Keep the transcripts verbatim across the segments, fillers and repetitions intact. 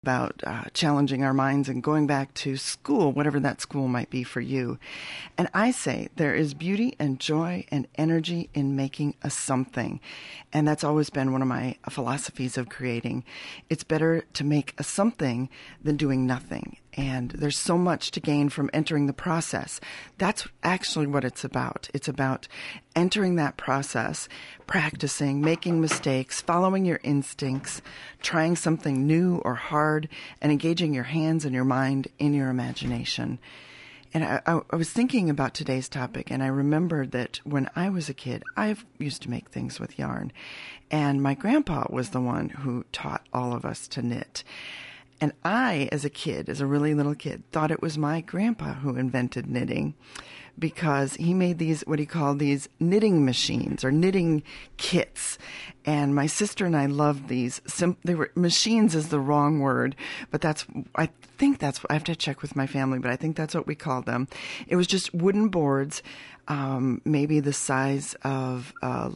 about uh, challenging our minds and going back to school, whatever that school might be for you. And I say there is beauty and joy and energy in making a something. And that's always been one of my philosophies of creating. It's better to make a something than doing nothing. And there's so much to gain from entering the process. That's actually what it's about. It's about entering that process, practicing, making mistakes, following your instincts, trying something new or hard, and engaging your hands and your mind in your imagination. And I, I, I was thinking about today's topic, and I remembered that when I was a kid, I used to make things with yarn. And my grandpa was the one who taught all of us to knit. And I, as a kid, as a really little kid, thought it was my grandpa who invented knitting because he made these, what he called these knitting machines or knitting kits. And my sister and I loved these. Sim- they were, machines is the wrong word, but that's, I think that's, I have to check with my family, but I think that's what we called them. It was just wooden boards, um, maybe the size of, uh,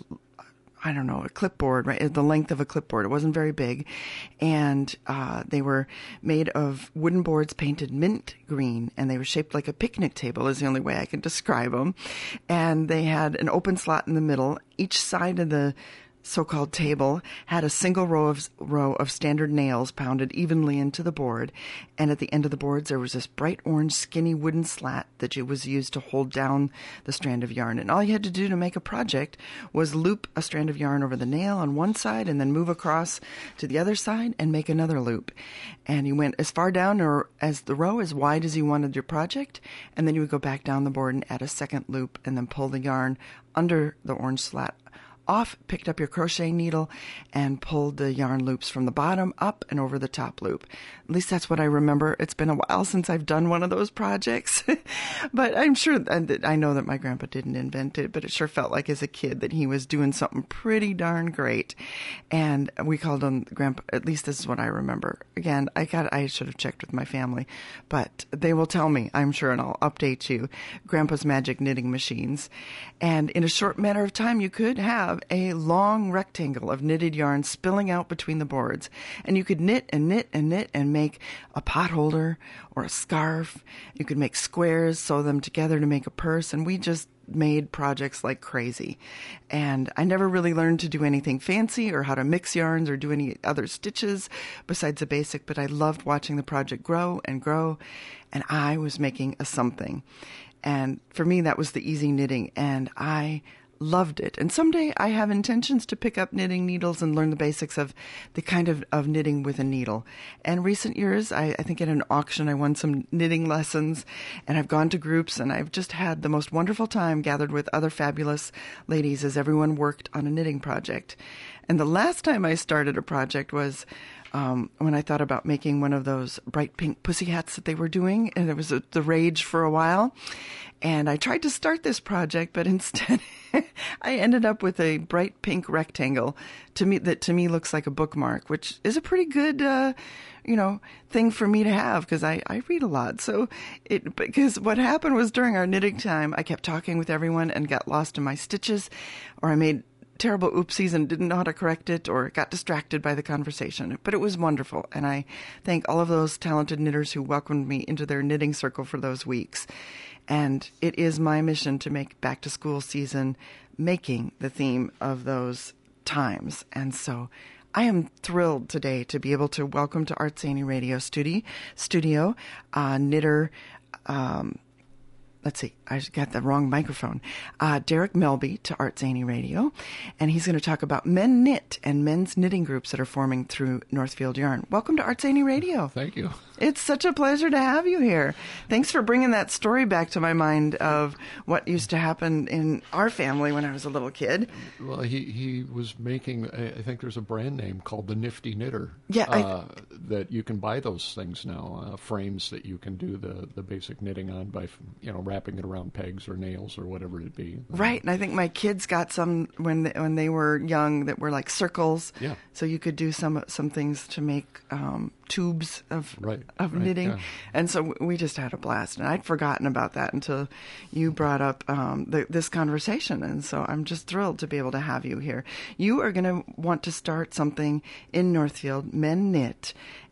I don't know, a clipboard, right? The length of a clipboard. It wasn't very big. And uh, they were made of wooden boards painted mint green, and they were shaped like a picnic table is the only way I can describe them. And they had an open slot in the middle. Each side of the so-called table had a single row of row of standard nails pounded evenly into the board, and at the end of the boards there was this bright orange skinny wooden slat that was used to hold down the strand of yarn. And all you had to do to make a project was loop a strand of yarn over the nail on one side and then move across to the other side and make another loop. And you went as far down or as the row as wide as you wanted your project, and then you would go back down the board and add a second loop and then pull the yarn under the orange slat off, picked up your crochet needle, and pulled the yarn loops from the bottom up and over the top loop. At least that's what I remember. It's been a while since I've done one of those projects, but I'm sure, that I know that my grandpa didn't invent it, but it sure felt like as a kid that he was doing something pretty darn great. And we called him Grandpa, at least this is what I remember. Again, I got, I should have checked with my family, but they will tell me, I'm sure, and I'll update you, Grandpa's Magic Knitting Machines. And in a short matter of time, you could have a long rectangle of knitted yarn spilling out between the boards. And you could knit and knit and knit and make a pot holder or a scarf. You could make squares, sew them together to make a purse. And we just made projects like crazy. And I never really learned to do anything fancy or how to mix yarns or do any other stitches besides the basic, but I loved watching the project grow and grow. And I was making a something. And for me, that was the easy knitting. And I loved it. And someday I have intentions to pick up knitting needles and learn the basics of the kind of, of knitting with a needle. And recent years, I, I think at an auction, I won some knitting lessons, and I've gone to groups, and I've just had the most wonderful time gathered with other fabulous ladies as everyone worked on a knitting project. And the last time I started a project was Um, when I thought about making one of those bright pink pussy hats that they were doing, and it was a, the rage for a while. And I tried to start this project, but instead I ended up with a bright pink rectangle to me that to me looks like a bookmark, which is a pretty good, uh, you know, thing for me to have because I, I read a lot. So it, because what happened was during our knitting time, I kept talking with everyone and got lost in my stitches, or I made terrible oopsies and didn't know how to correct it or got distracted by the conversation. But it was wonderful. And I thank all of those talented knitters who welcomed me into their knitting circle for those weeks. And it is my mission to make back to school season making the theme of those times. And so I am thrilled today to be able to welcome to Art Zany Radio studio, studio uh, knitter, um, Let's see, I got the wrong microphone. Uh, Derek Melby to Art Zany Radio, and he's going to talk about Men Knit and men's knitting groups that are forming through Northfield Yarn. Welcome to Art Zany Radio. Thank you. It's such a pleasure to have you here. Thanks for bringing that story back to my mind of what used to happen in our family when I was a little kid. Well, he, he was making, I think there's a brand name called the Nifty Knitter. Yeah. I, uh, that you can buy those things now, uh, frames that you can do the, the basic knitting on by, you know, wrapping it around pegs or nails or whatever it be. Right, and I think my kids got some when they, when they were young that were like circles. Yeah. So you could do some some things to make um, tubes of right, of right, knitting, yeah. And so we just had a blast. And I'd forgotten about that until you brought up um, the, this conversation, and so I'm just thrilled to be able to have you here. You are going to want to start something in Northfield, Men Knit.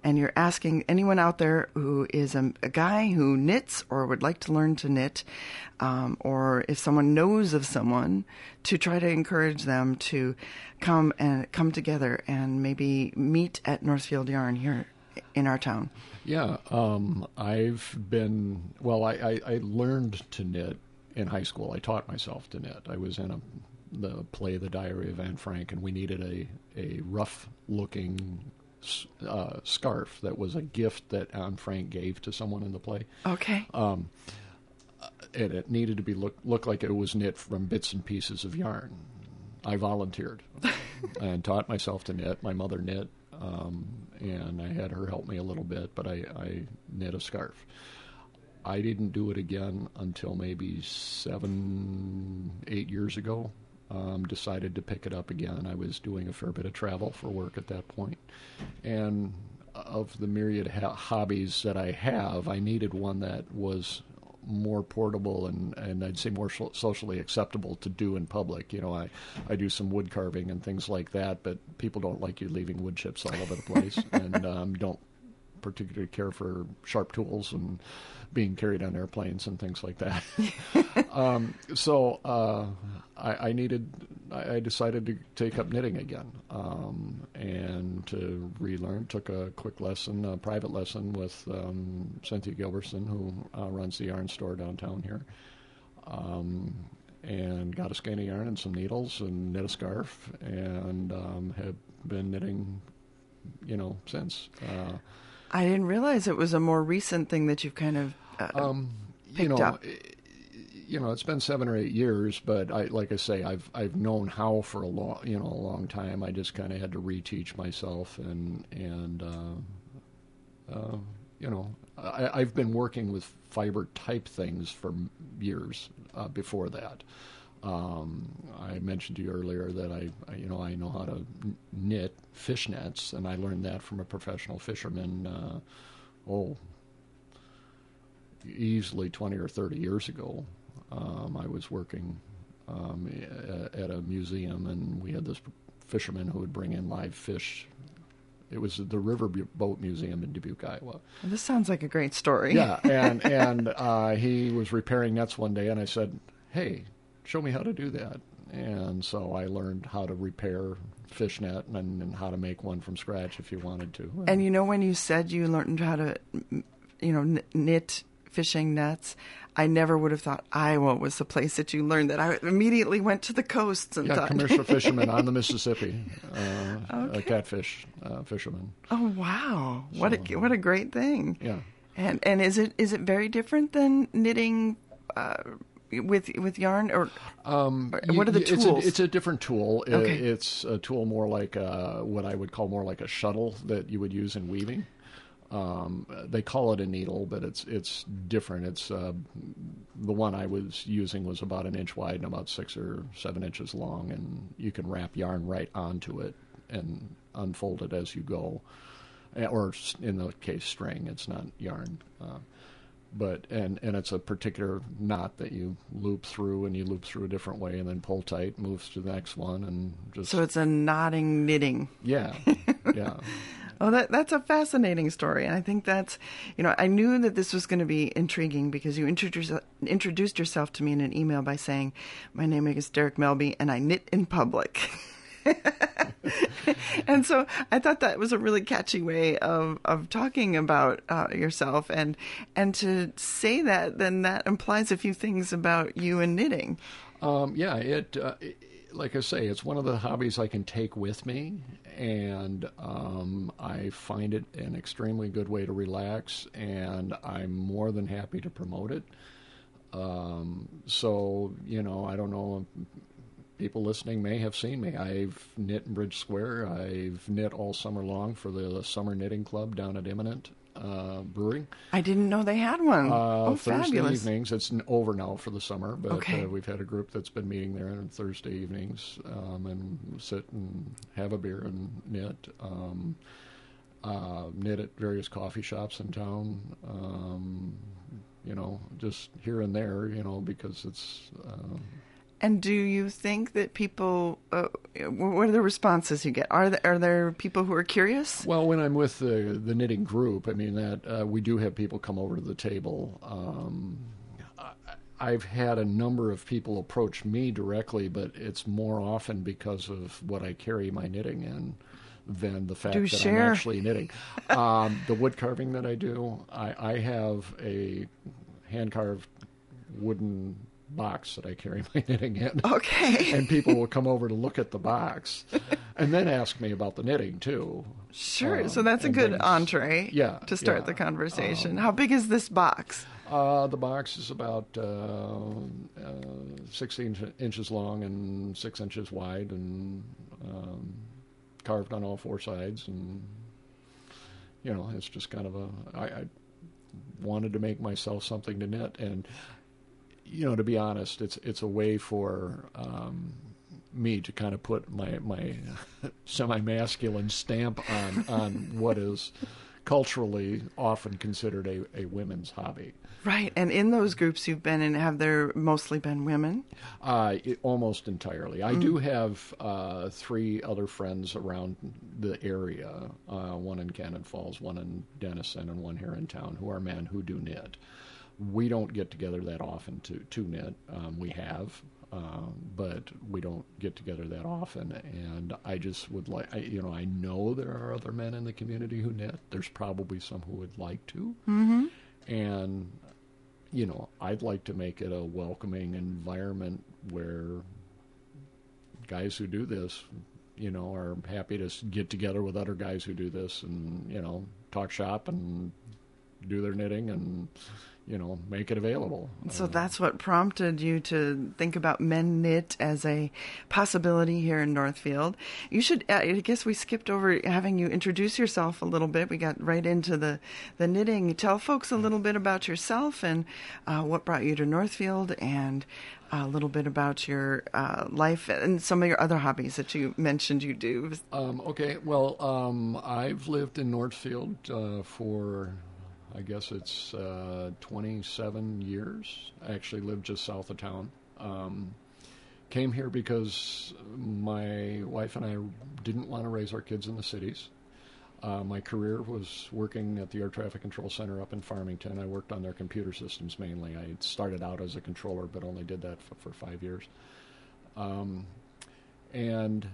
and you're asking anyone out there who is a, a guy who knits or would like to learn to knit, um, or if someone knows of someone, to try to encourage them to come and come together and maybe meet at Northfield Yarn here in our town. Yeah, um, I've been, well, I, I, I learned to knit in high school. I taught myself to knit. I was in a the play The Diary of Anne Frank, and we needed a, a rough-looking uh, scarf that was a gift that Anne Frank gave to someone in the play. Okay. Um, and it needed to be look, look like it was knit from bits and pieces of yarn. I volunteered and taught myself to knit. My mother knit, um, and I had her help me a little bit, but I, I knit a scarf. I didn't do it again until maybe seven, eight years ago. Um, decided to pick it up again. I was doing a fair bit of travel for work at that point. And of the myriad ha- hobbies that I have, I needed one that was more portable and, and I'd say more so- socially acceptable to do in public. You know, I, I do some wood carving and things like that, but people don't like you leaving wood chips all over the place and um, don't particularly care for sharp tools and being carried on airplanes and things like that. um, so uh, I, I needed, I, I decided to take up knitting again um, and to relearn. Took a quick lesson, a private lesson with um, Cynthia Gilbertson, who uh, runs the yarn store downtown here, um, and got a skein of yarn and some needles and knit a scarf, and um, have been knitting, you know, since. Uh, I didn't realize it was a more recent thing that you've kind of uh, um, you picked know, up. You know, it's been seven or eight years, but I, like I say, I've I've known how for a long, you know, a long time. I just kind of had to reteach myself, and and uh, uh, you know, I, I've been working with fiber type things for years uh, before that. Um, I mentioned to you earlier that I, I, you know, I know how to knit fish nets, and I learned that from a professional fisherman. Uh, oh, easily twenty or thirty years ago. Um, I was working um, at a museum, and we had this fisherman who would bring in live fish. It was the River Boat Museum in Dubuque, Iowa. Well, this sounds like a great story. Yeah, and and uh, he was repairing nets one day, and I said, "Hey, show me how to do that." And so I learned how to repair fishnet and, and how to make one from scratch if you wanted to. And you know, when you said you learned how to, you know, knit fishing nets, I never would have thought Iowa was the place that you learned that. I immediately went to the coasts and yeah, thought. commercial fishermen on the Mississippi, uh, Okay. a catfish uh, fisherman. Oh wow! What So, a what a great thing. Yeah. And and is it is it very different than knitting uh, with with yarn, or, Um, or what are the you- tools? It's a, it's a different tool. I- Okay. It's a tool more like uh what I would call more like a shuttle that you would use in weaving. Um, they call it a needle, but it's it's different. It's uh, the one I was using was about an inch wide and about six or seven inches long, and you can wrap yarn right onto it and unfold it as you go, Eh, or s- in the case string. It's not yarn, uh, but and and it's a particular knot that you loop through, and you loop through a different way, and then pull tight, moves to the next one, and just so it's a knotting knitting. yeah, yeah. Oh, that that's a fascinating story, and I think that's, you know, I knew that this was going to be intriguing because you introduced introduced yourself to me in an email by saying, "My name is Derek Melby, and I knit in public." And so I thought that was a really catchy way of, of talking about uh, yourself, and and to say that, then that implies a few things about you and knitting. Um, yeah, it, uh, it, like I say, it's one of the hobbies I can take with me, and um, I find it an extremely good way to relax, and I'm more than happy to promote it. Um, so, you know, I don't know, people listening may have seen me. I've knit in Bridge Square. I've knit all summer long for the Summer Knitting Club down at Imminent uh, Brewing. I didn't know they had one. Uh, oh, Thursday fabulous. evenings. It's n- over now for the summer, but Okay. uh, we've had a group that's been meeting there on Thursday evenings um, and sit and have a beer and knit. Um, uh, knit at various coffee shops in town. Um, you know, just here and there. You know, because it's. Uh, And do you think that people, uh, what are the responses you get? Are there, are there people who are curious? Well, when I'm with the, the knitting group, I mean, that uh, we do have people come over to the table. Um, I, I've had a number of people approach me directly, but it's more often because of what I carry my knitting in than the fact do that share. I'm actually knitting. um, the wood carving that I do, I, I have a hand-carved wooden box that I carry my knitting in. Okay. And people will come over to look at the box and then ask me about the knitting too. Sure. Um, so that's a and good things. entree Yeah, to start yeah. the conversation. Um, How big is this box? Uh, the box is about uh, uh, sixteen inches long and six inches wide, and um, carved on all four sides. And you know, it's just kind of a. I, I wanted to make myself something to knit, and you know, to be honest, it's it's a way for um, me to kind of put my my semi-masculine stamp on on what is culturally often considered a, a women's hobby. Right, and in those groups you've been in, have there mostly been women? Uh, it, almost entirely. I mm. do have uh, three other friends around the area, uh, one in Cannon Falls, one in Denison, and one here in town, who are men who do knit. We don't get together that often to, to knit. Um, we have, uh, but we don't get together that often. And I just would like, I, you know, I know there are other men in the community who knit. There's probably some who would like to. Mm-hmm. And you know, I'd like to make it a welcoming environment where guys who do this, you know, are happy to get together with other guys who do this and, you know, talk shop and do their knitting and, you know, make it available. So uh, that's what prompted you to think about Men Knit as a possibility here in Northfield. You should, I guess we skipped over having you introduce yourself a little bit. We got right into the, the knitting. Tell folks a little bit about yourself and uh, what brought you to Northfield, and a little bit about your uh, life and some of your other hobbies that you mentioned you do. Um, okay, well, um, I've lived in Northfield uh, for... I guess it's uh, twenty-seven years. I actually lived just south of town. Um, came here because my wife and I didn't want to raise our kids in the cities. Uh, my career was working at the Air Traffic Control Center up in Farmington. I worked on their computer systems mainly. I started out as a controller, but only did that for, for five years. Um, and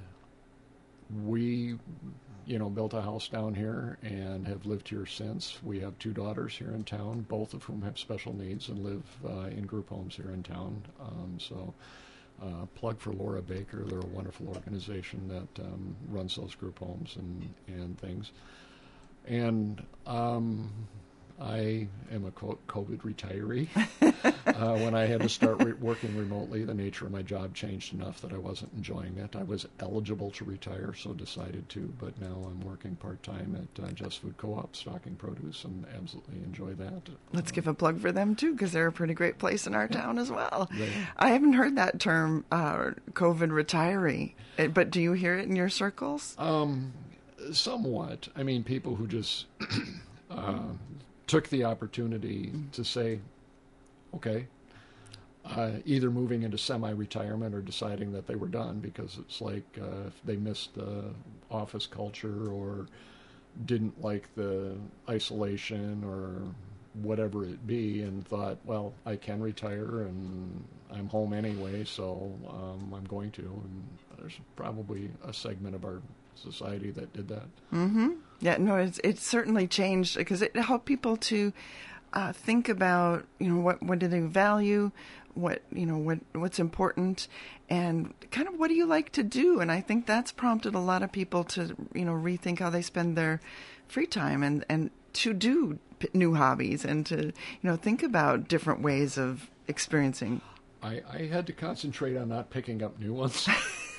we... you know, built a house down here and have lived here since. We have two daughters here in town, both of whom have special needs and live uh, in group homes here in town. Um, so uh, plug for Laura Baker. They're a wonderful organization that um, runs those group homes and, and things. And um, I am a quote COVID retiree. uh, when I had to start re- working remotely, the nature of my job changed enough that I wasn't enjoying it. I was eligible to retire, so decided to, but now I'm working part-time at uh, Just Food Co-op, stocking produce, and absolutely enjoy that. Let's uh, give a plug for them, too, because they're a pretty great place in our yeah. town as well. They, I haven't heard that term, uh, COVID retiree, but do you hear it in your circles? Um, somewhat. I mean, people who just... uh, took the opportunity to say, okay, uh, either moving into semi-retirement or deciding that they were done, because it's like uh, if they missed the office culture or didn't like the isolation or whatever it be, and thought, well, I can retire and I'm home anyway, so um, I'm going to. And there's probably a segment of our society that did that. Mm-hmm. Yeah, no, it's it's certainly changed because it helped people to uh, think about, you know, what what do they value, what you know what what's important, and kind of what do you like to do. And I think that's prompted a lot of people to, you know, rethink how they spend their free time and and to do p- new hobbies and to, you know, think about different ways of experiencing. I, I had to concentrate on not picking up new ones.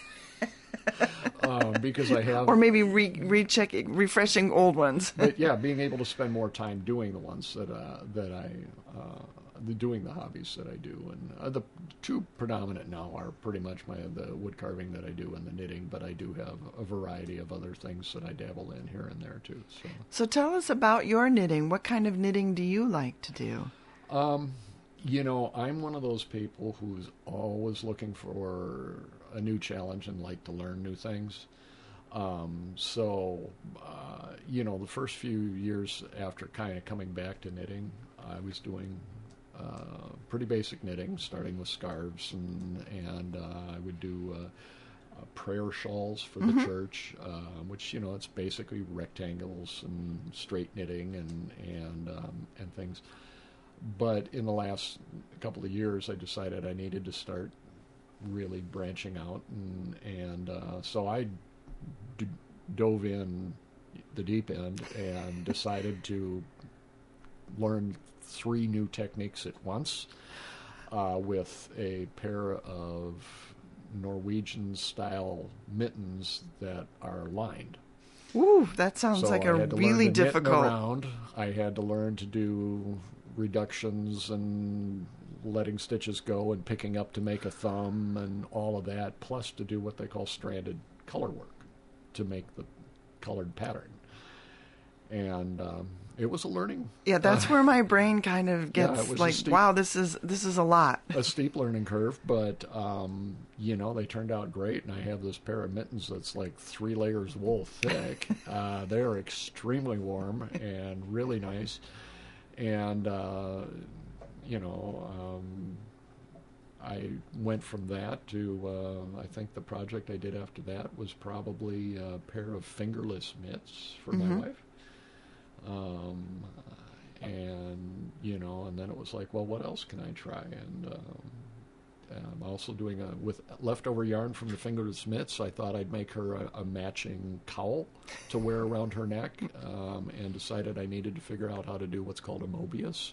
um, because I have... Or maybe re- rechecking, refreshing old ones. But yeah, being able to spend more time doing the ones that uh, that I... Uh, the, doing the hobbies that I do. And uh, the two predominant now are pretty much my the wood carving that I do and the knitting, but I do have a variety of other things that I dabble in here and there too. So, so tell us about your knitting. What kind of knitting do you like to do? Um, You know, I'm one of those people who's always looking for a new challenge and like to learn new things. Um, so, uh, you know, the first few years after kind of coming back to knitting, I was doing uh, pretty basic knitting, starting with scarves, and and uh, I would do uh, uh, prayer shawls for Mm-hmm. the church, uh, which you know it's basically rectangles and straight knitting and and um, and things. But in the last couple of years, I decided I needed to start really branching out, and and uh, so I d- dove in the deep end and decided to learn three new techniques at once uh, with a pair of Norwegian-style mittens that are lined. Ooh, that sounds So like I a had to really learn to knit difficult. around. I had to learn to do reductions and letting stitches go and picking up to make a thumb and all of that, plus to do what they call stranded color work to make the colored pattern. And um, it was a learning. Yeah, that's uh, where my brain kind of Yeah, gets it was a like, steep- wow, this is this is a lot. a steep learning curve, but um, you know they turned out great, and I have this pair of mittens that's like three layers wool thick. uh, they're extremely warm and really nice, and uh, you know um, I went from that to uh, I think the project I did after that was probably a pair of fingerless mitts for Mm-hmm. my wife. Um, and you know, and then it was like, well, what else can I try? And um, I'm also doing a with leftover yarn from the fingerless mitts. I thought I'd make her a, a matching cowl to wear around her neck, um, and decided I needed to figure out how to do what's called a Mobius,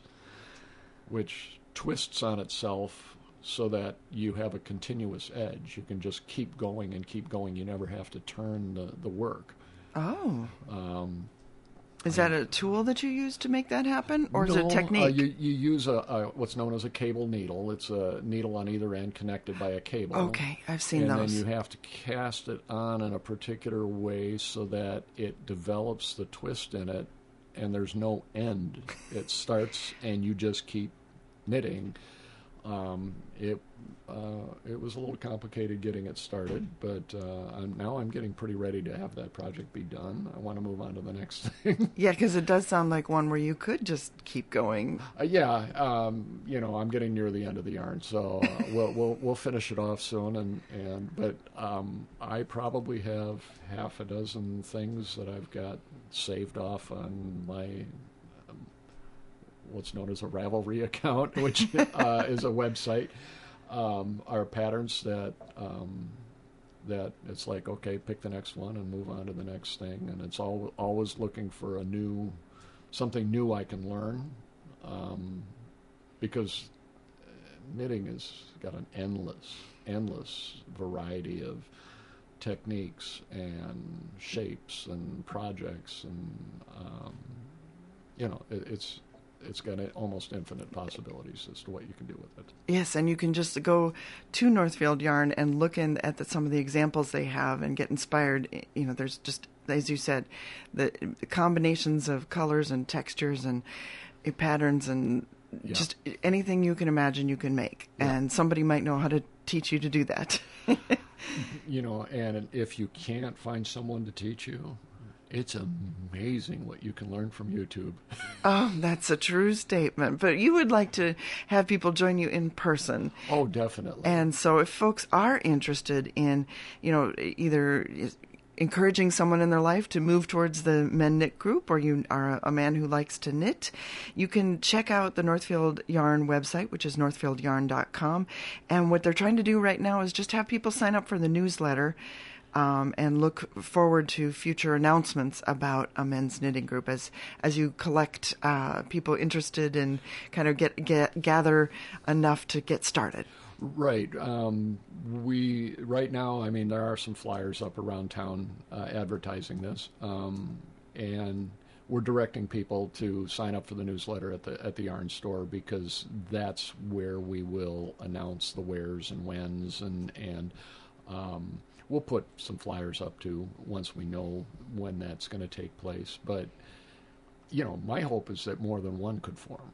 which twists on itself so that you have a continuous edge. You can just keep going and keep going. You never have to turn the the work. Oh. Um, Is that a tool that you use to make that happen, or is it No, a technique? Uh, you, you use a, a what's known as a cable needle. It's a needle on either end connected by a cable. Okay, I've seen and those. then you have to cast it on in a particular way so that it develops the twist in it, and there's no end. It starts, and you just keep knitting. Um, it uh, it was a little complicated getting it started, but uh, I'm, now I'm getting pretty ready to have that project be done. I want to move on to the next thing. Yeah, because it does sound like one where you could just keep going. Uh, yeah, um, you know, I'm getting near the end of the yarn, so uh, we'll we'll we'll finish it off soon. And and but um, I probably have half a dozen things that I've got saved off on my um, what's known as a Ravelry account, which uh, is a website. Um, are patterns that um, that it's like, okay, pick the next one and move on to the next thing, and it's all always looking for a new something new I can learn. Um, because knitting has got an endless, endless variety of techniques and shapes and projects, and um, you know, it, it's it's got almost infinite possibilities as to what you can do with it. Yes, and you can just go to Northfield Yarn and look in at the, some of the examples they have and get inspired. You know, there's just, as you said, the, the combinations of colors and textures and uh, patterns and Yeah. just anything you can imagine you can make. Yeah. And somebody might know how to teach you to do that. You know, and if you can't find someone to teach you, it's amazing what you can learn from YouTube. Oh, that's a true statement. But you would like to have people join you in person. Oh, definitely. And so if folks are interested in, you know, either encouraging someone in their life to move towards the Men Knit group, or you are a man who likes to knit, you can check out the Northfield Yarn website, which is northfield yarn dot com. And what they're trying to do right now is just have people sign up for the newsletter um, and look forward to future announcements about a men's knitting group as as you collect uh, people interested and kind of get, get gather enough to get started. Right. Um, we right now, I mean, there are some flyers up around town uh, advertising this, um, and we're directing people to sign up for the newsletter at the at the yarn store, because that's where we will announce the wheres and whens, and and um, we'll put some flyers up too once we know when that's going to take place. But you know, my hope is that more than one could form. Mm.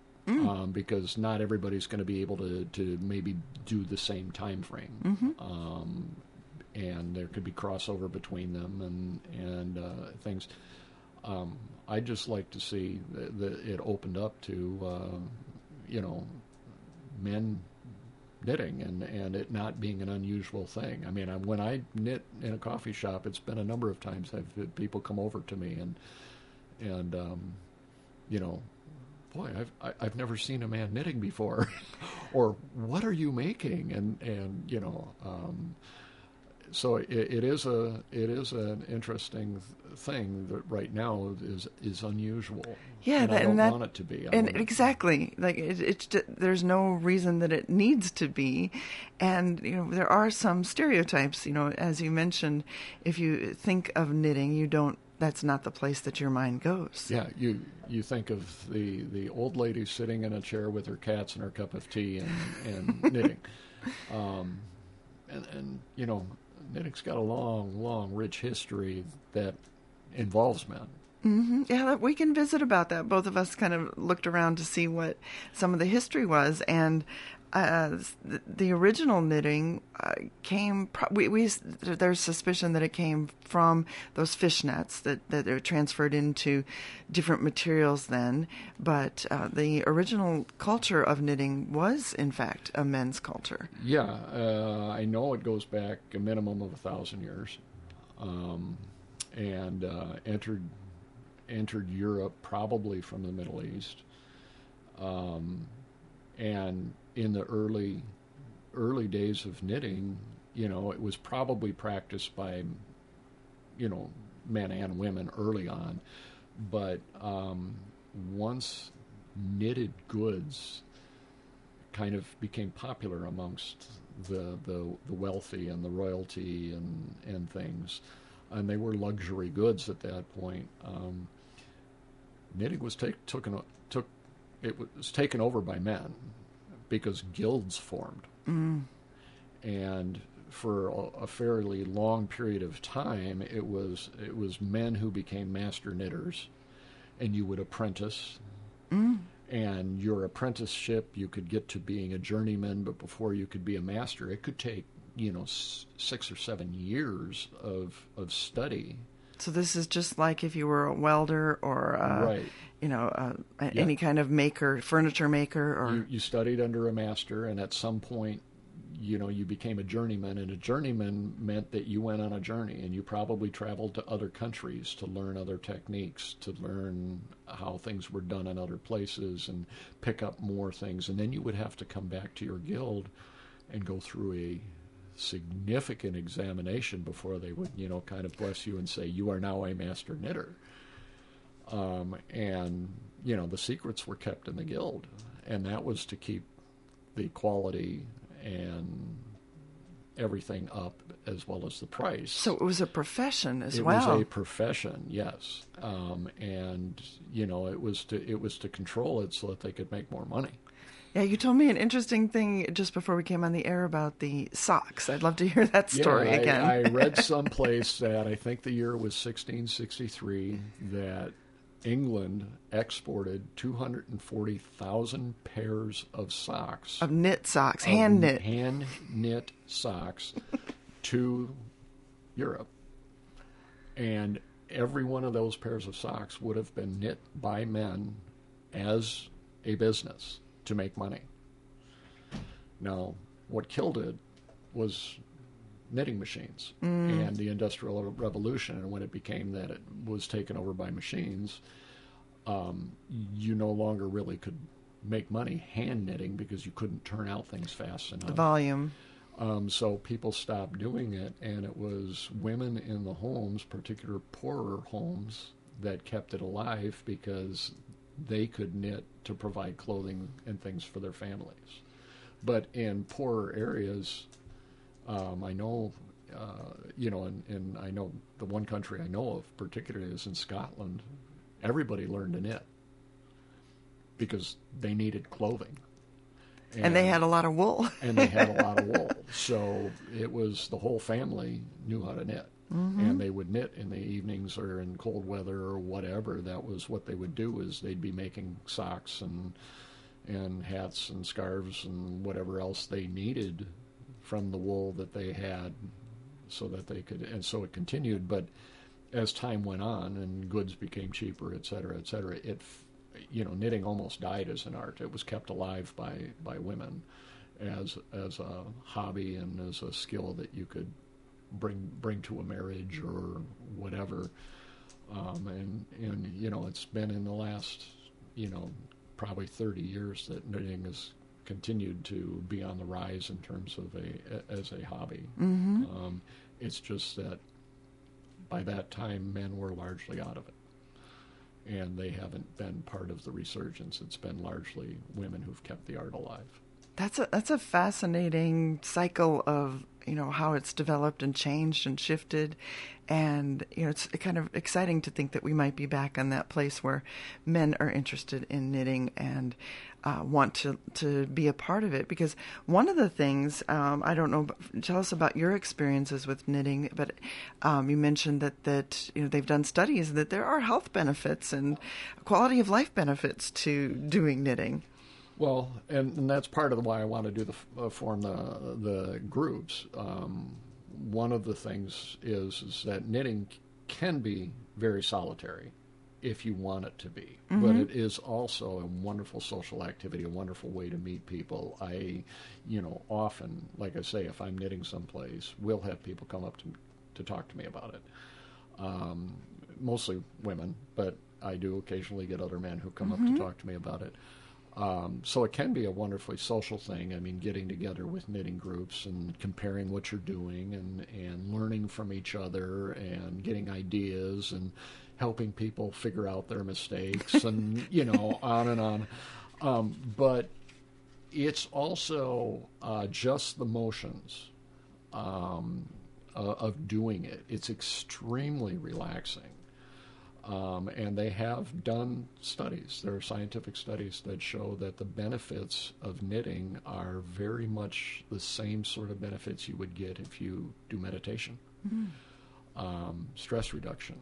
Mm. Um, because not everybody's going to be able to, to maybe do the same time frame. Mm-hmm. Um, and there could be crossover between them and, and uh, things. Um, I'd just like to see that it opened up to, uh, you know, men knitting and, and it not being an unusual thing. I mean, I, when I knit in a coffee shop, it's been a number of times I've had people come over to me and, and um, you know, boy, I've I, I've never seen a man knitting before, or what are you making? And and you know, um, so it, it is a it is an interesting thing that right now is is unusual. Yeah, and that, I don't and that, want it to be. I and want it- exactly, like it, it's ju- there's no reason that it needs to be, and you know there are some stereotypes. You know, as you mentioned, if you think of knitting, you don't. That's not the place that your mind goes. Yeah, you you think of the, the old lady sitting in a chair with her cats and her cup of tea and, and knitting. Um, and, and, you know, knitting's got a long, long, rich history that involves men. Mm-hmm. Yeah, we can visit about that. Both of us kind of looked around to see what some of the history was, and uh, the, the original knitting uh, came. Pro- we, we there's suspicion that it came from those fishnets that that are transferred into different materials then. But uh, the original culture of knitting was, in fact, a men's culture. Yeah, uh, I know it goes back a minimum of a thousand years, um, and uh, entered. entered Europe probably from the Middle East, um, and in the early early days of knitting, you know, it was probably practiced by, you know, men and women early on, but um, once knitted goods kind of became popular amongst the the, the wealthy and the royalty and and things. And they were luxury goods at that point. Um, knitting was take, took, an, took it was taken over by men because guilds formed, Mm. and for a, a fairly long period of time, it was it was men who became master knitters, and you would apprentice. Mm. And your apprenticeship, you could get to being a journeyman, but before you could be a master, it could take you know, s- six or seven years of of study. So this is just like if you were a welder or, uh, Right. you know, uh, Yeah. any kind of maker, furniture maker, or You, you studied under a master, and at some point, you know, you became a journeyman, and a journeyman meant that you went on a journey, and you probably traveled to other countries to learn other techniques, to learn how things were done in other places, and pick up more things. And then you would have to come back to your guild and go through a significant examination before they would, you know, kind of bless you and say, you are now a master knitter. Um, and, you know, the secrets were kept in the guild, and that was to keep the quality and everything up as well as the price. so it was a profession as it well. was a profession, yes. Um, and, you know, it was to it was to control it so that they could make more money. Yeah, you told me an interesting thing just before we came on the air about the socks. I'd love to hear that story yeah, I, again. I read someplace that I think the year was sixteen sixty-three that England exported two hundred forty thousand pairs of socks. Of knit socks, of hand knit. Hand knit socks to Europe. And every one of those pairs of socks would have been knit by men as a business to make money. Now, what killed it was knitting machines Mm. and the Industrial Revolution. And when it became that it was taken over by machines, um, you no longer really could make money hand knitting because you couldn't turn out things fast enough. The volume. Um, so people stopped doing it, and it was women in the homes, particular poorer homes, that kept it alive because they could knit to provide clothing and things for their families. But in poorer areas, um, I know, uh, you know, and, and I know the one country I know of particularly is in Scotland. Everybody learned to knit because they needed clothing. And, and they had a lot of wool. and they had a lot of wool. So it was the whole family knew how to knit. Mm-hmm. And they would knit in the evenings or in cold weather or whatever. That was what they would do, is they'd be making socks and and hats and scarves and whatever else they needed from the wool that they had, so that they could, and so it continued. But as time went on and goods became cheaper, et cetera, et cetera, it, you know, knitting almost died as an art. It was kept alive by, by women as as a hobby and as a skill that you could bring bring to a marriage or whatever. Um, and and you know, it's been in the last, you know, probably thirty years that knitting has continued to be on the rise in terms of a as a hobby. Mm-hmm. Um, it's just that by that time, men were largely out of it, and they haven't been part of the resurgence. It's been largely women who've kept the art alive. That's a that's a fascinating cycle of, you know, how it's developed and changed and shifted, and you know, it's kind of exciting to think that we might be back on that place where men are interested in knitting and uh, want to to be a part of it. Because one of the things, um, I don't know, tell us about your experiences with knitting, but um, you mentioned that that you know they've done studies that there are health benefits and quality of life benefits to doing knitting. Well, and, and that's part of why I want to do the uh, form the the groups. Um, one of the things is is that knitting can be very solitary if you want it to be, mm-hmm. but it is also a wonderful social activity, a wonderful way to meet people. I, you know, often, like I say, if I'm knitting someplace, we'll have people come up to to talk to me about it. Um, mostly women, but I do occasionally get other men who come mm-hmm. up to talk to me about it. Um, so it can be a wonderfully social thing. I mean, getting together with knitting groups and comparing what you're doing and, and learning from each other and getting ideas and helping people figure out their mistakes and, you know, on and on. Um, but it's also uh, just the motions um, uh, of doing it. It's extremely relaxing. Um, and they have done studies. There are scientific studies that show that the benefits of knitting are very much the same sort of benefits you would get if you do meditation. Mm-hmm. Um, stress reduction,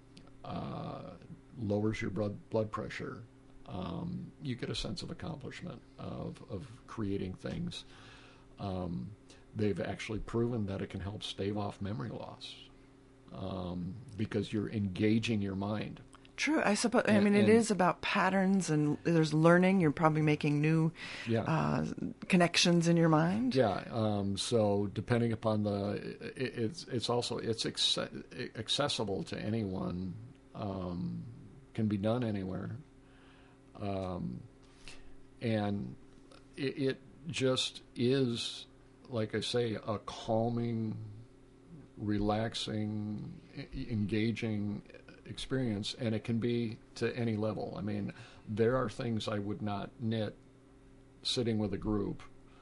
uh, lowers your blood blood pressure. Um, you get a sense of accomplishment of, of creating things. Um, they've actually proven that it can help stave off memory loss. Um, because you're engaging your mind. True. I suppose. I mean, and, it is about patterns, and there's learning. You're probably making new yeah. uh, connections in your mind. Yeah. Um, so depending upon the, it, it's it's also it's ex- accessible to anyone. Um, can be done anywhere. Um, and it, it just is, like I say, a calming, relaxing, engaging experience, and it can be to any level. I mean, there are things I would not knit sitting with a group,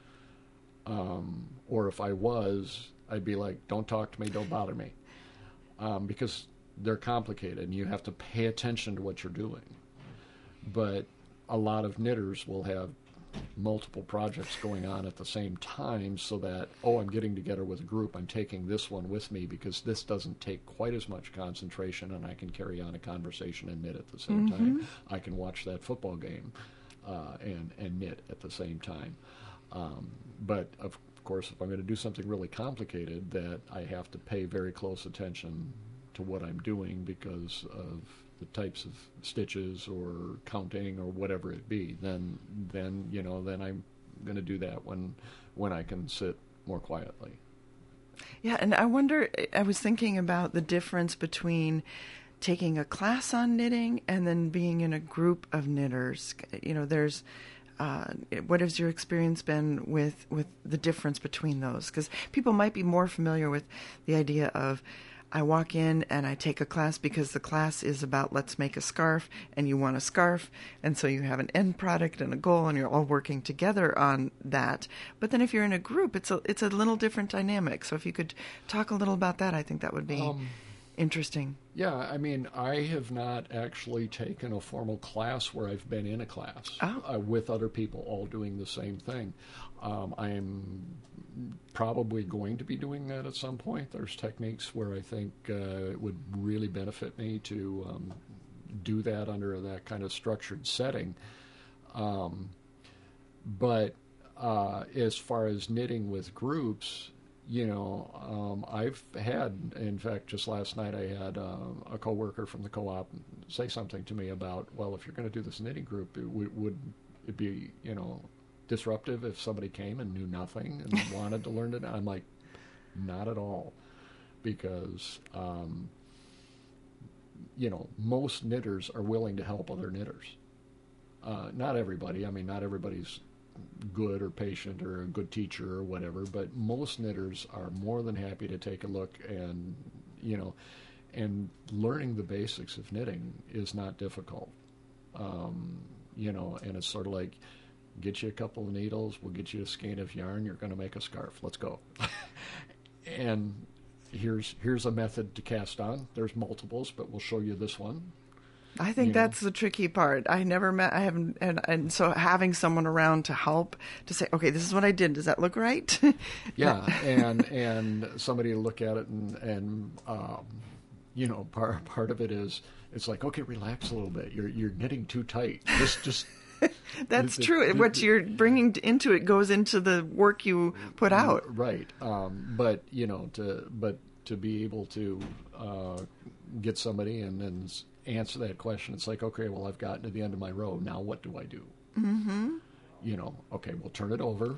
um, or if I was, I'd be like, don't talk to me, don't bother me, um, because they're complicated and you have to pay attention to what you're doing. But a lot of knitters will have multiple projects going on at the same time, so that, oh, I'm getting together with a group, I'm taking this one with me because this doesn't take quite as much concentration, and I can carry on a conversation and knit at the same mm-hmm. time. I can watch that football game uh, and, and knit at the same time. Um, but, of course, if I'm going to do something really complicated that I have to pay very close attention to what I'm doing because of the types of stitches or counting or whatever it be, then then you know then I'm going to do that when when I can sit more quietly. Yeah, and I wonder, I was thinking about the difference between taking a class on knitting and then being in a group of knitters. You know, there's uh, what has your experience been with with the difference between those? Because people might be more familiar with the idea of, I walk in and I take a class because the class is about let's make a scarf, and you want a scarf, and so you have an end product and a goal, and you're all working together on that. But then if you're in a group, it's a it's a little different dynamic. So if you could talk a little about that, I think that would be um, interesting. Yeah, I mean, I have not actually taken a formal class where I've been in a class oh. uh, with other people all doing the same thing. Um, I am probably going to be doing that at some point. There's techniques where I think uh, it would really benefit me to um, do that under that kind of structured setting. Um, but uh, as far as knitting with groups, you know, um, I've had, in fact, just last night I had uh, a coworker from the co-op say something to me about, well, if you're going to do this knitting group, it w- would it be, you know, disruptive if somebody came and knew nothing and wanted to learn it? I'm like, not at all, because, um, you know, most knitters are willing to help other knitters. Uh, not everybody. I mean, not everybody's good or patient or a good teacher or whatever, but most knitters are more than happy to take a look, and, you know, and learning the basics of knitting is not difficult. Um, you know, and it's sort of like, get you a couple of needles, we'll get you a skein of yarn, you're going to make a scarf. Let's go. And here's here's a method to cast on. There's multiples, but we'll show you this one. I think you that's know. the tricky part. I never met, I haven't, and, and so having someone around to help, to say, okay, this is what I did. Does that look right? Yeah, and and somebody to look at it, and, and um, you know, part part of it is, it's like, okay, relax a little bit. You're you're knitting too tight. Just just. That's the, true. the, what the, you're bringing into it goes into the work you put out. Right. Um, but, you know, to but to be able to uh, get somebody and then answer that question, it's like, okay, well, I've gotten to the end of my row. Now what do I do? Mm-hmm. You know, okay, we'll turn it over.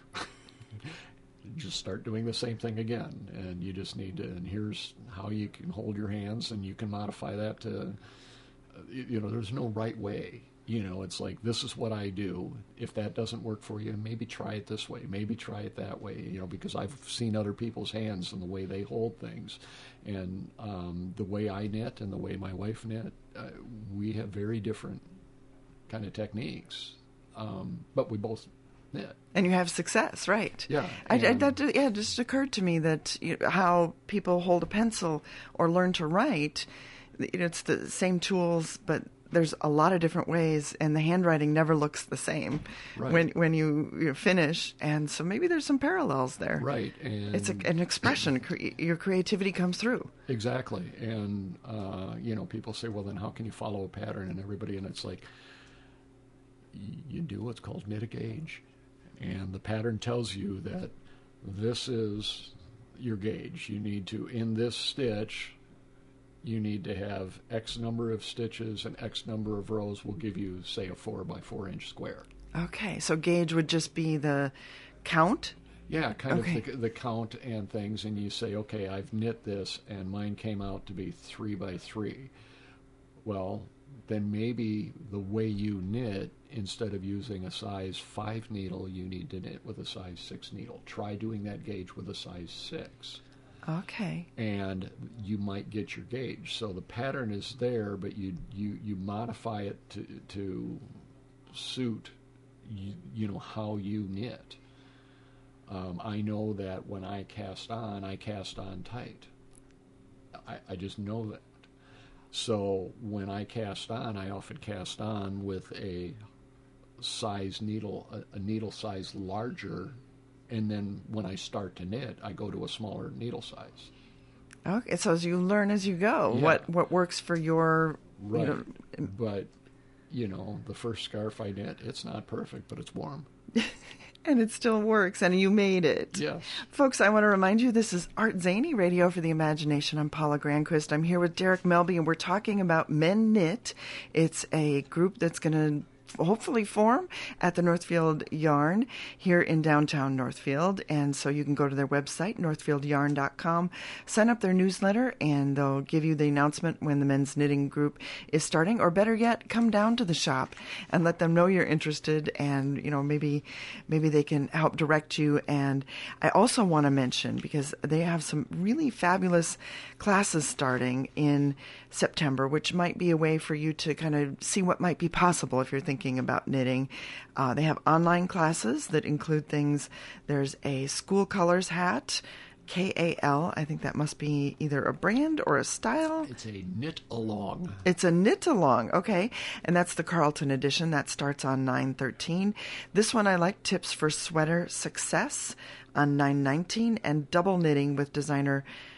Just start doing the same thing again. And you just need to, and here's how you can hold your hands, and you can modify that to, you know, there's no right way. You know, it's like, this is what I do. If that doesn't work for you, maybe try it this way. Maybe try it that way, you know, because I've seen other people's hands and the way they hold things. And um, the way I knit and the way my wife knit, uh, we have very different kind of techniques. Um, but we both knit. And you have success, right? Yeah. I, I, that yeah, it just occurred to me that, you know, how people hold a pencil or learn to write, you know, it's the same tools, but there's a lot of different ways, and the handwriting never looks the same right. when when you, you finish. And so maybe there's some parallels there. Right. And it's a, an expression. Your creativity comes through. Exactly. And, uh, you know, people say, well, then how can you follow a pattern? And everybody, and it's like, you do what's called knit a gauge. And the pattern tells you that this is your gauge. You need to, in this stitch, you need to have X number of stitches and X number of rows will give you, say, a four by four inch square. Okay, so gauge would just be the count? Yeah, kind okay. of the, the count and things, and you say, okay, I've knit this, and mine came out to be three by three. Well, then maybe the way you knit, instead of using a size five needle, you need to knit with a size six needle. Try doing that gauge with a size six. Okay. And you might get your gauge. So the pattern is there, but you you, you modify it to to suit you, you know how you knit. Um, I know that when I cast on, I cast on tight. I, I just know that. So when I cast on, I often cast on with a size needle, a, a needle size larger. And then when I start to knit, I go to a smaller needle size. Okay, so as you learn as you go, yeah. what what works for your... Right, you know, but, you know, the first scarf I knit, it's not perfect, but it's warm. And it still works, and you made it. Yes. Folks, I want to remind you, this is Art Zany, Radio for the Imagination. I'm Paula Granquist. I'm here with Derek Melby, and we're talking about Men Knit. It's a group that's going to hopefully form at the Northfield Yarn here in downtown Northfield. And so you can go to their website, northfield yarn dot com, sign up their newsletter, and they'll give you the announcement when the men's knitting group is starting. Or better yet, come down to the shop and let them know you're interested, and, you know, maybe maybe they can help direct you. And I also want to mention, because they have some really fabulous classes starting in September, which might be a way for you to kind of see what might be possible if you're thinking about knitting. Uh, they have online classes that include things. There's a School Colors hat, K A L. I think that must be either a brand or a style. It's a knit along. It's a knit along, okay. And that's the Carlton edition. That starts on nine thirteen. This one I like, Tips for Sweater Success, on nine nineteen, and Double Knitting with designer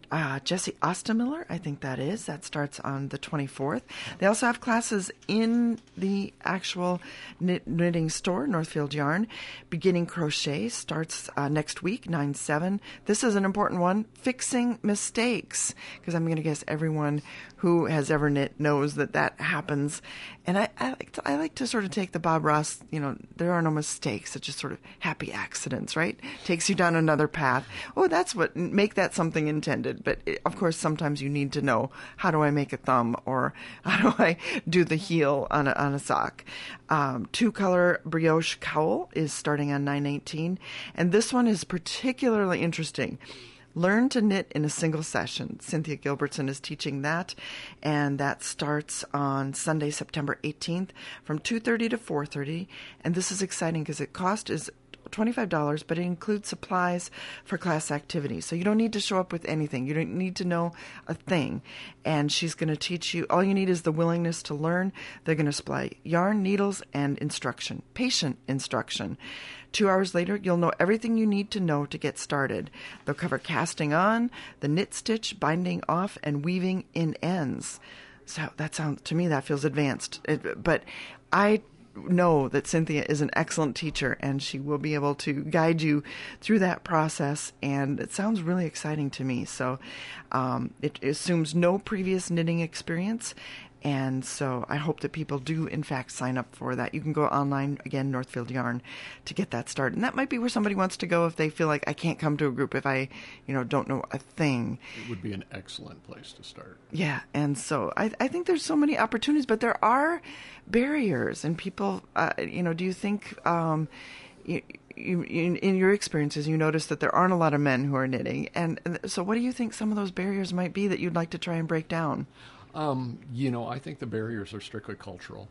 uh, Jesse Ostemiller, I think that is. That starts on the twenty-fourth. They also have classes in the actual knit, knitting store, Northfield Yarn. Beginning crochet starts uh, next week, nine seven. This is an important one, fixing mistakes, because I'm going to guess everyone who has ever knit knows that that happens. And I, I, like to, I like to sort of take the Bob Ross, you know, there are no mistakes. It's just sort of happy accidents, right? Takes you down another path. Oh, that's what, make that something intended. But it, of course, sometimes you need to know, how do I make a thumb, or how do I do the heel on a, on a sock? Um, two color brioche cowl is starting on nine eighteen. And this one is particularly interesting. Learn to knit in a single session. Cynthia Gilbertson is teaching that, and that starts on Sunday, September eighteenth from two thirty to four thirty. And this is exciting because the cost is twenty-five dollars, but it includes supplies for class activities. So you don't need to show up with anything. You don't need to know a thing. And she's going to teach you, all you need is the willingness to learn. They're going to supply yarn, needles, and instruction, patient instruction. Two hours later, you'll know everything you need to know to get started. They'll cover casting on, the knit stitch, binding off, and weaving in ends. So that sounds, to me, that feels advanced. It, but I know that Cynthia is an excellent teacher, and she will be able to guide you through that process, and it sounds really exciting to me. So um, it assumes no previous knitting experience, and so I hope that people do, in fact, sign up for that. You can go online, again, Northfield Yarn, to get that started. And that might be where somebody wants to go if they feel like, I can't come to a group if I, you know, don't know a thing. It would be an excellent place to start. Yeah, and so I, I think there's so many opportunities, but there are barriers. And people, uh, you know, do you think... Um, you, you, in, in your experiences, you notice that there aren't a lot of men who are knitting. And, and so what do you think some of those barriers might be that you'd like to try and break down? Um, you know, I think the barriers are strictly cultural.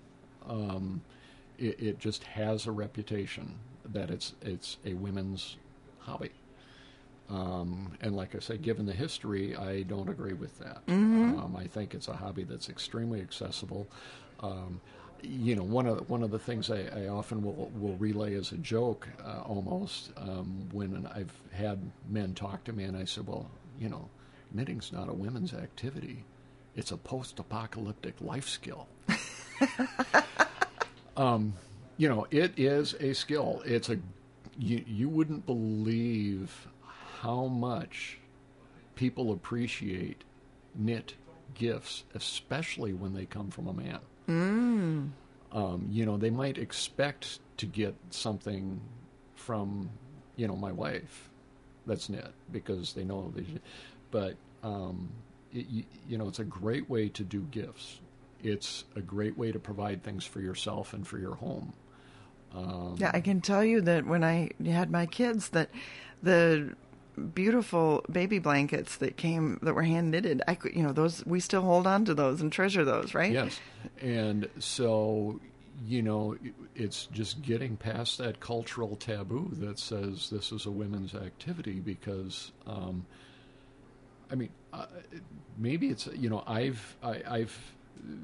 Um, it, it just has a reputation that it's it's a women's hobby. Um, and like I say, given the history, I don't agree with that. Mm-hmm. Um, I think it's a hobby that's extremely accessible. Um, you know, one of one of the things I, I often will will relay as a joke, uh, almost, um, when I've had men talk to me, and I said, well, you know, knitting's not a women's activity. It's a post-apocalyptic life skill. um, you know, it is a skill. It's a you, you wouldn't believe how much people appreciate knit gifts, especially when they come from a man. Mm. Um, you know, they might expect to get something from, you know, my wife that's knit because they know they should, but um, it, you, you know, it's a great way to do gifts. It's a great way to provide things for yourself and for your home. Um, yeah, I can tell you that when I had my kids, that the beautiful baby blankets that came that were hand knitted, I could, you know, those we still hold on to those and treasure those, right? Yes, and so you know, it's just getting past that cultural taboo that says this is a women's activity because. Um, I mean, uh, maybe it's, you know, I've I, I've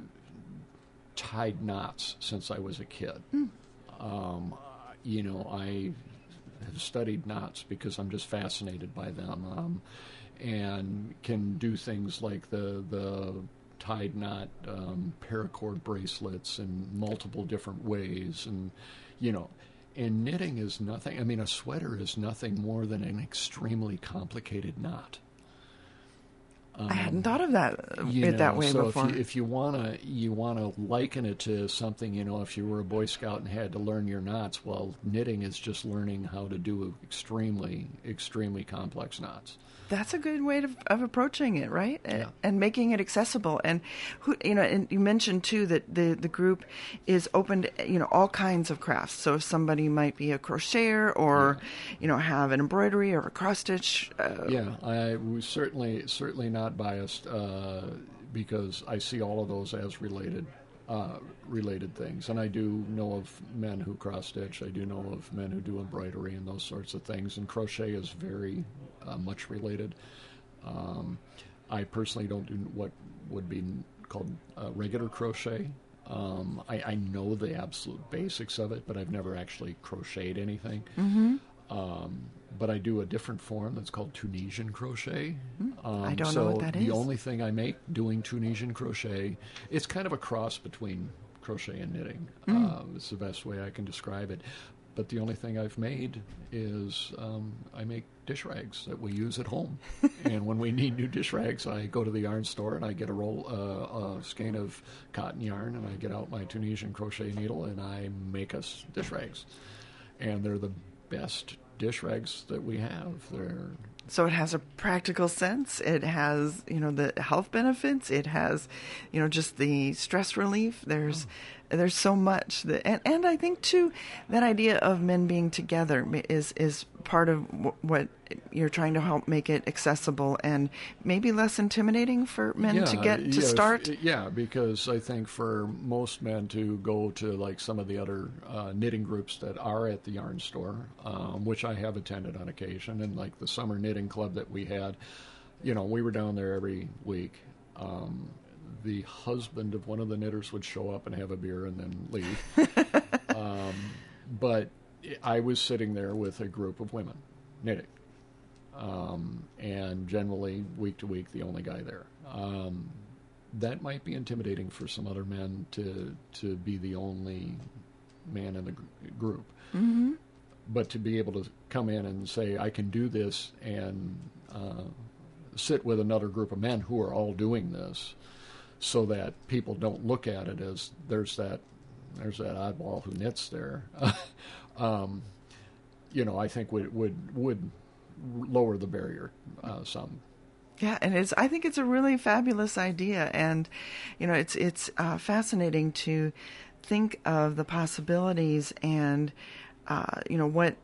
tied knots since I was a kid. Mm. Um, you know, I have studied knots because I'm just fascinated by them, um, and can do things like the the tied knot um, paracord bracelets in multiple different ways, and you know. And knitting is nothing. I mean, a sweater is nothing more than an extremely complicated knot. Um, I hadn't thought of that you it know, that way so before. If you, if you wanna you wanna liken it to something, you know, if you were a Boy Scout and had to learn your knots, well, knitting is just learning how to do extremely, extremely complex knots. That's a good way of, of approaching it, right? Yeah. And making it accessible. And who, you know, and you mentioned too that the, the group is open to, you know, all kinds of crafts. So if somebody might be a crocheter or, yeah. you know, have an embroidery or a cross stitch. Uh, yeah, I was certainly certainly not biased uh, because I see all of those as related. Uh, related things, and I do know of men who cross stitch. I do know of men who do embroidery and those sorts of things. And crochet is very uh, much related. Um, I personally don't do what would be called uh, regular crochet. Um, I, I know the absolute basics of it, but I've never actually crocheted anything. Mm-hmm. Um, but I do a different form that's called Tunisian crochet. Mm, um, I don't so know what that the is. only thing I make doing Tunisian crochet, it's kind of a cross between crochet and knitting. Mm. Uh, it's the best way I can describe it. But the only thing I've made is um, I make dish rags that we use at home. And when we need new dish rags, I go to the yarn store and I get a roll, uh, a skein of cotton yarn, and I get out my Tunisian crochet needle and I make us dish rags. And they're the best dish rags that we have. They're So it has a practical sense. It has, you know, the health benefits. It has, you know, just the stress relief. There's, oh. there's so much that, and, and I think too, that idea of men being together is is part of w- what you're trying to help make it accessible and maybe less intimidating for men yeah, to get to yeah, start. Yeah, because I think for most men to go to like some of the other uh, knitting groups that are at the yarn store, um, which I have attended on occasion, and like the summer knitting club that we had, you know, we were down there every week. Um, the husband of one of the knitters would show up and have a beer and then leave. um, but I was sitting there with a group of women knitting. Um, and generally, week to week, the only guy there. Um, that might be intimidating for some other men to to be the only man in the gr- group. Mm-hmm. But to be able to come in and say, I can do this, and uh, sit with another group of men who are all doing this, so that people don't look at it as there's that there's that oddball who knits there. um, you know, I think would would would lower the barrier uh, some. Yeah, and it's. I think it's a really fabulous idea, and you know, it's it's uh, fascinating to think of the possibilities and uh, you know what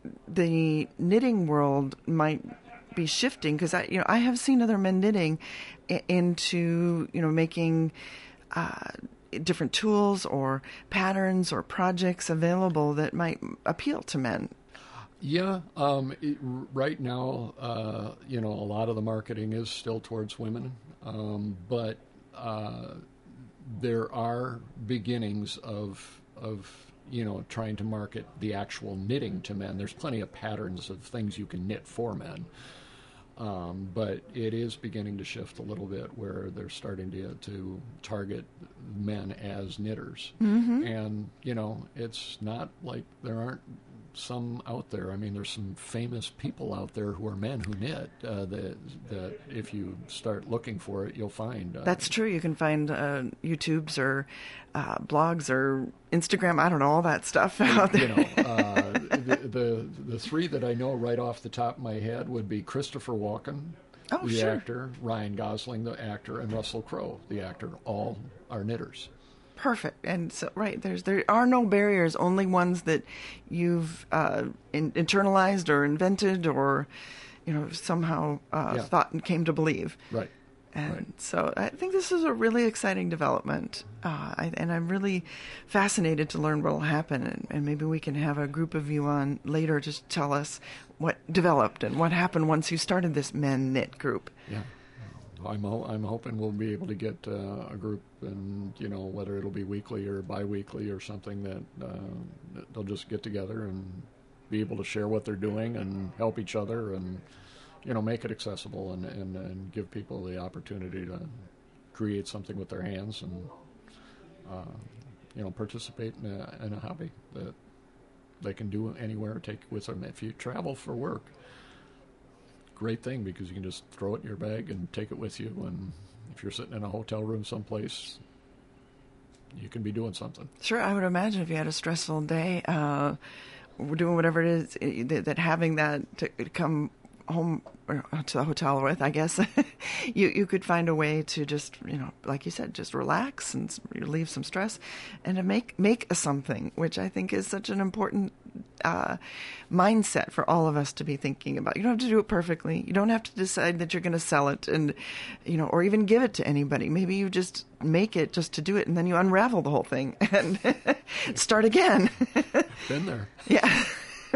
the knitting world might be shifting. Because I, you know, I have seen other men knitting I- into you know making uh, different tools or patterns or projects available that might appeal to men. Yeah, um, it, right now, uh, you know, a lot of the marketing is still towards women, um, but uh, there are beginnings of of you know trying to market the actual knitting to men. There's plenty of patterns of things you can knit for men, um, but it is beginning to shift a little bit where they're starting to to target men as knitters, Mm-hmm. and you know, it's not like there aren't some out there. I mean, there's some famous people out there who are men who knit uh, that, that if you start looking for it, you'll find. Uh, That's true. You can find uh, YouTubes or uh, blogs or Instagram, I don't know, all that stuff out there. You know, uh, the, the the three that I know right off the top of my head would be Christopher Walken, Oh, the sure. actor, Ryan Gosling, the actor, and Russell Crowe, the actor. All are knitters. Perfect. And so, right, there's there are no barriers, only ones that you've uh, in, internalized or invented or, you know, somehow uh, Yeah. thought and came to believe. Right. And Right. so I think this is a really exciting development. Uh, I, and I'm really fascinated to learn what will happen. And, and maybe we can have a group of you on later to tell us what developed and what happened once you started this men knit group. Yeah. I'm ho- I'm hoping we'll be able to get uh, a group, and you know, whether it'll be weekly or bi-weekly or something, that uh, that they'll just get together and be able to share what they're doing and help each other, and you know, make it accessible, and, and, and give people the opportunity to create something with their hands, and uh, you know, participate in a, in a hobby that they can do anywhere, take with them. If you travel for work, great thing, because you can just throw it in your bag and take it with you, and if you're sitting in a hotel room someplace, you can be doing something. Sure, I would imagine if you had a stressful day, uh, doing whatever it is, eh, that, that having that to come home or to the hotel with, I guess, you you could find a way to just, you know, like you said, just relax and relieve some stress, and to make make a something, which I think is such an important uh, mindset for all of us to be thinking about. You don't have to do it perfectly. You don't have to decide that you're going to sell it, and you know, or even give it to anybody. Maybe you just make it just to do it, and then you unravel the whole thing and start again. Been there. Yeah.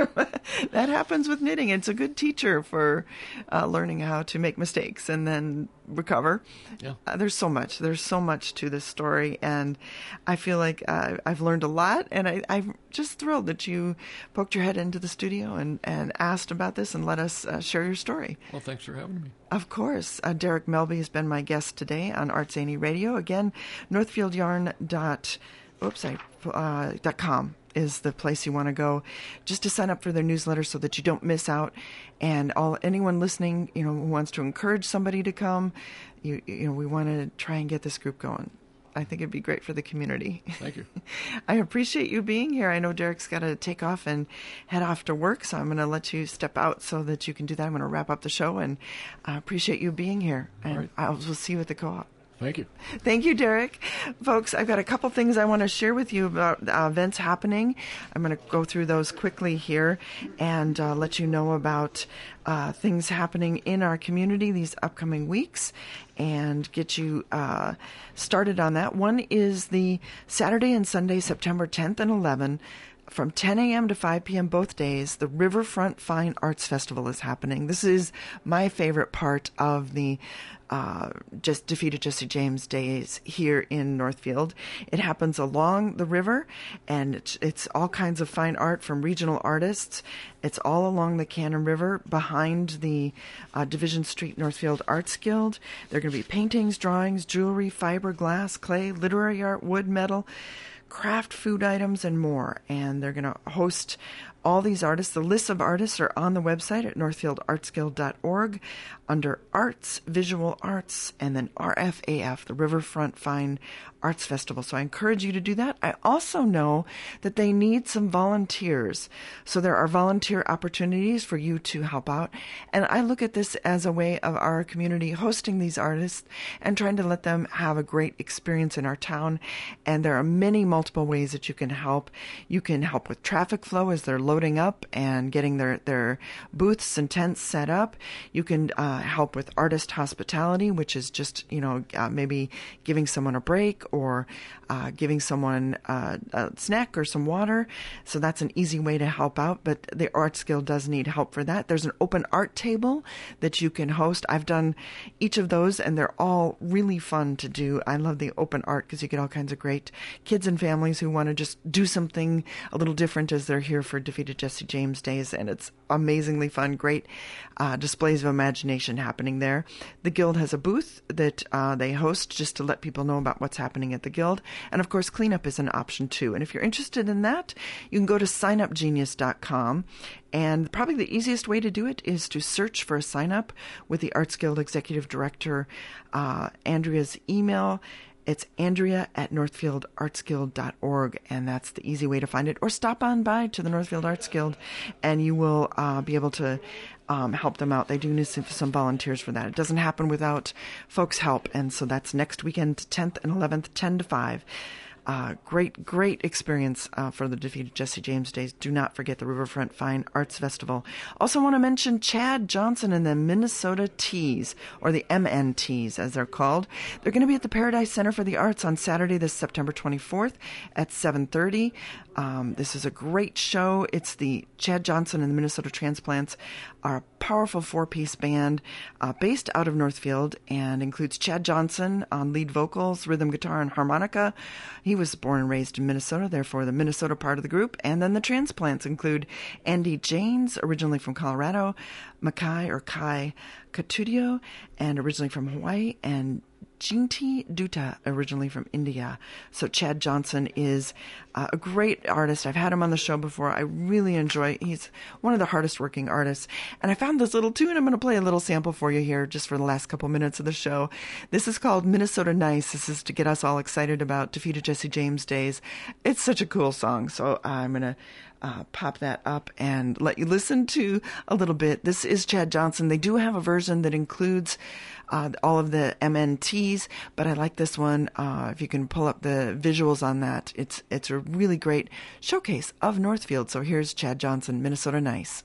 That happens with knitting. It's a good teacher for uh, learning how to make mistakes and then recover. Yeah. Uh, there's so much. There's so much to this story, and I feel like uh, I've learned a lot, and I, I'm just thrilled that you poked your head into the studio and, and asked about this and let us uh, share your story. Well, thanks for having me. Of course. Uh, Derek Melby has been my guest today on Arts Zany Radio. Again, northfield yarn dot oops, I, uh, dot com is the place you want to go just to sign up for their newsletter so that you don't miss out. And all anyone listening, you know, who wants to encourage somebody to come, you you know, we want to try and get this group going. I think it'd be great for the community. Thank you. I appreciate you being here. I know Derek's got to take off and head off to work, so I'm going to let you step out so that you can do that. I'm going to wrap up the show, and I appreciate you being here. And all right. I will see you at the co-op. Thank you. Thank you, Derek. Folks, I've got a couple things I want to share with you about uh, events happening. I'm going to go through those quickly here and uh, let you know about uh, things happening in our community these upcoming weeks and get you uh, started on that. One is the Saturday and Sunday, September tenth and eleventh. From ten a.m. to five p.m. both days, the Riverfront Fine Arts Festival is happening. This is my favorite part of the uh, just Defeated Jesse James Days here in Northfield. It happens along the river, and it's, it's all kinds of fine art from regional artists. It's all along the Cannon River behind the uh, Division Street Northfield Arts Guild. There are going to be paintings, drawings, jewelry, fiberglass, clay, literary art, wood, metal, craft food items, and more. And they're going to host all these artists. The lists of artists are on the website at northfield arts guild dot org under Arts, Visual Arts, and then R F A F, the Riverfront Fine Arts Festival. So I encourage you to do that. I also know that they need some volunteers. So there are volunteer opportunities for you to help out. And I look at this as a way of our community hosting these artists and trying to let them have a great experience in our town. And there are many multiple ways that you can help. You can help with traffic flow as they're loading up and getting their, their booths and tents set up. You can uh, help with artist hospitality, which is just, you know, uh, maybe giving someone a break or uh, giving someone uh, a snack or some water. So that's an easy way to help out. But the Arts Guild does need help for that. There's an open art table that you can host. I've done each of those, and they're all really fun to do. I love the open art because you get all kinds of great kids and families who want to just do something a little different as they're here for Defeated Jesse James Days, and it's amazingly fun. Great uh, displays of imagination happening there. The Guild has a booth that uh, they host just to let people know about what's happening at the Guild, and of course cleanup is an option too. And if you're interested in that, you can go to sign up genius dot com, and probably the easiest way to do it is to search for a sign up with the Arts Guild Executive Director uh, Andrea's email. It's Andrea at northfield arts guild dot org, and that's the easy way to find it. Or stop on by to the Northfield Arts Guild, and you will uh, be able to um, help them out. They do need some, some volunteers for that. It doesn't happen without folks' help, and so that's next weekend, tenth and eleventh, ten to five. Uh, great, great experience uh, for the Defeated Jesse James Days. Do not forget the Riverfront Fine Arts Festival. Also want to mention Chad Johnson and the Minnesota Tees, or the M N Ts as they're called. They're going to be at the Paradise Center for the Arts on Saturday, this September twenty-fourth at seven thirty. Um, this is a great show. It's the Chad Johnson and the Minnesota Transplants, are a powerful four-piece band uh, based out of Northfield, and includes Chad Johnson on lead vocals, rhythm guitar, and harmonica. He was born and raised in Minnesota, therefore the Minnesota part of the group. And then the Transplants include Andy Janes, originally from Colorado, Makai or Kai Katudio, and originally from Hawaii, and Jinti Dutta, originally from India. So Chad Johnson is uh, a great artist. I've had him on the show before. I really enjoy. He's one of the hardest working artists. And I found this little tune. I'm going to play a little sample for you here just for the last couple minutes of the show. This is called Minnesota Nice. This is to get us all excited about Defeated Jesse James Days. It's such a cool song. So I'm going to Uh, pop that up and let you listen to a little bit. This is Chad Johnson. They do have a version that includes uh, all of the M N Ts, but I like this one. Uh, if you can pull up the visuals on that, it's it's a really great showcase of Northfield. So here's Chad Johnson, Minnesota Nice.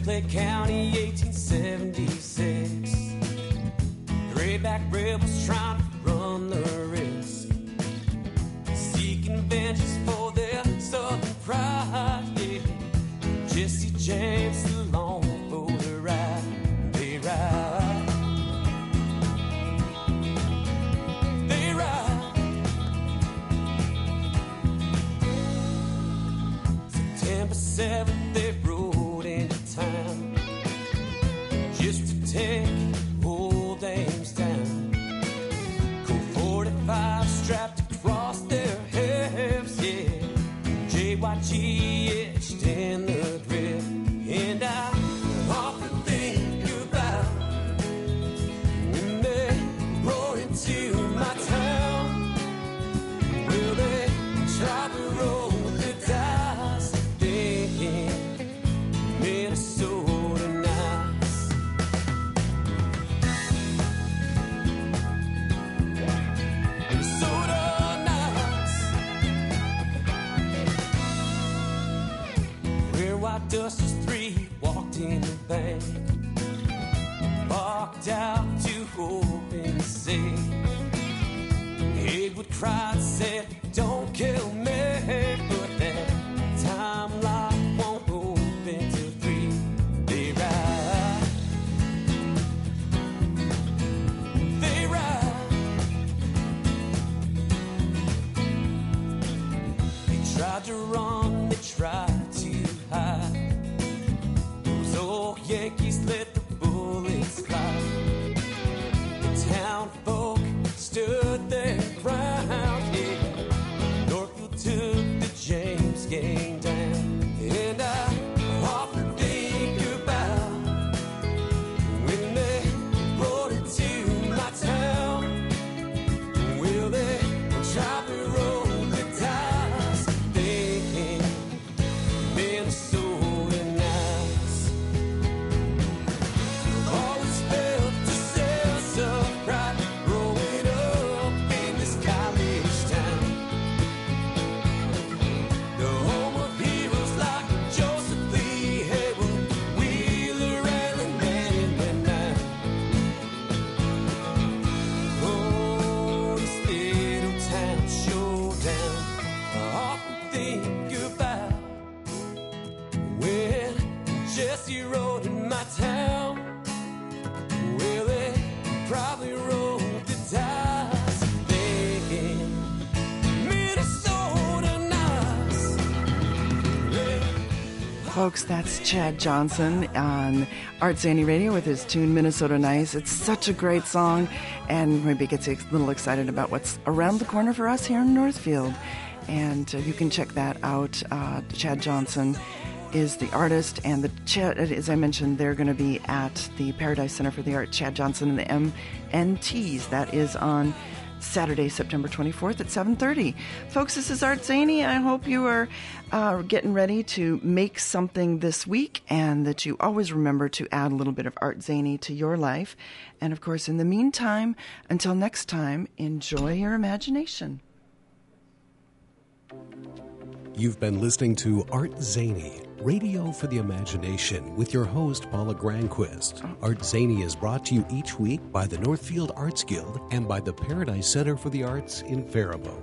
Clay County, eighteen seventy-six. Grayback rebels trying to run the risk, seeking vengeance for their southern pride, yeah. Jesse James along for the ride, they ride, they ride. September seventh, they rode into town just to take old Ames down. Colt forty-five strapped across their hips, yeah. J Y G etched in the drip, and I often think about when they roar into my town. Will they try to roll the dice? Thinking Minnesota nights. Minnesota nights, where White Dusters three walked in the bank, walked out to open safe. Hegwood cried, said, "Don't kill me," but that time lock won't open till three. They ride, they ride. They tried to run, they tried to hide. Those old Yankees let the bullets fly. The town folk stood their ground, yeah. Northfield took the James gang down, and I often think about when they rode into my town. Will they try to roll the dice? Thinking Minnesota nights. Always felt yourself so bright, growing up in this college town. The home of heroes like Joseph Lee, Haywood, Wheeler, Allen, Manning, and Knight. Oh, this little town showdown, I often think about when Jesse rode in my town. Well, they probably rolled the dice, thinking Minnesota nights. Yeah. Folks, that's Chad Johnson on Art Zany Radio with his tune Minnesota Nice. It's such a great song, and maybe gets you a little excited about what's around the corner for us here in Northfield. And uh, you can check that out. Uh, Chad Johnson is the artist, and the Chad, as I mentioned, they're going to be at the Paradise Center for the Arts, Chad Johnson and the M N Ts. That is on Saturday, September twenty-fourth at seven thirty. Folks, this is Art Zany. I hope you are uh, getting ready to make something this week, and that you always remember to add a little bit of Art Zany to your life. And of course, in the meantime, until next time, enjoy your imagination. You've been listening to Art Zany, Radio for the Imagination, with your host, Paula Granquist. Art Zany is brought to you each week by the Northfield Arts Guild and by the Paradise Center for the Arts in Faribault.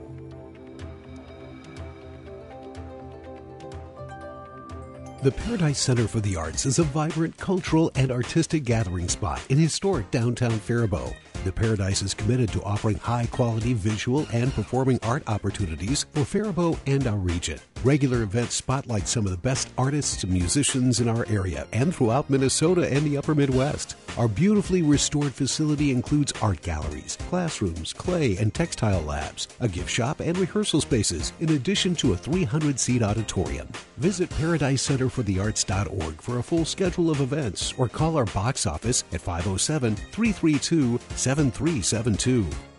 The Paradise Center for the Arts is a vibrant cultural and artistic gathering spot in historic downtown Faribault. The Paradise is committed to offering high-quality visual and performing art opportunities for Faribault and our region. Regular events spotlight some of the best artists and musicians in our area and throughout Minnesota and the upper Midwest. Our beautifully restored facility includes art galleries, classrooms, clay and textile labs, a gift shop and rehearsal spaces, in addition to a three hundred seat auditorium. Visit paradise center for the arts dot org for a full schedule of events, or call our box office at five oh seven, three three two, seven three seven two.